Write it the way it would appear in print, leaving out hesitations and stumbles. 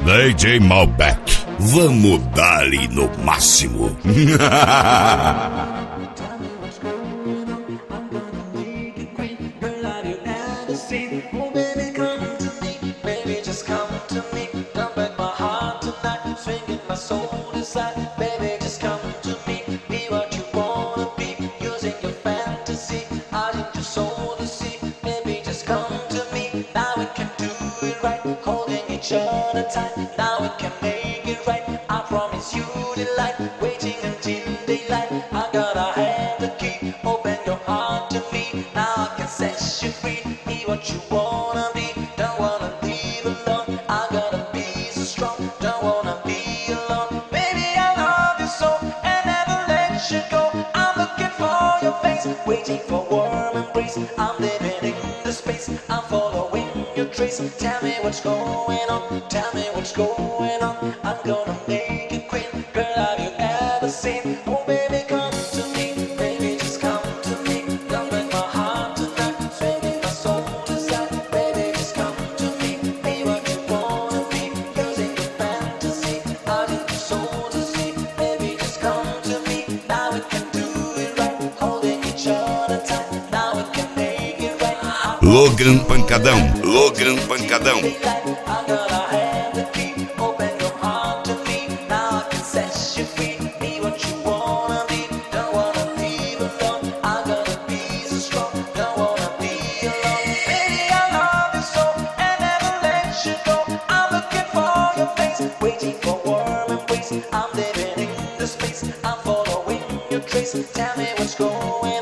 DJ Malbec. Vamos dar-lhe no máximo. Now we can make it right. I promise you delight. Waiting until daylight. I gotta have the key. Open your heart to me. Now I can set you free. Be what you wanna be. Don't wanna live alone. I gotta be so strong. Don't wanna be alone. Baby, I love you so and never let you go. I'm looking for your face, waiting for warm embrace. I'm living in the space. I'm following your trace. Tell me what's going on. Tell me what's going on. I'm gonna make it quick. Girl, have you ever seen? Oh baby, come to me. Baby, just come to me. Don't break my heart tonight. Swinging my soul aside. Baby, just come to me. Be what you wanna be. Using your fantasy. I need your soul to see. Baby, just come to me. Now we can do it right. Holding each other tight. Now we can make it right. Logan Pancadão. Logan Pancadão. Waiting for warm embrace. I'm living in the space. I'm following your trace. Tell me what's going on.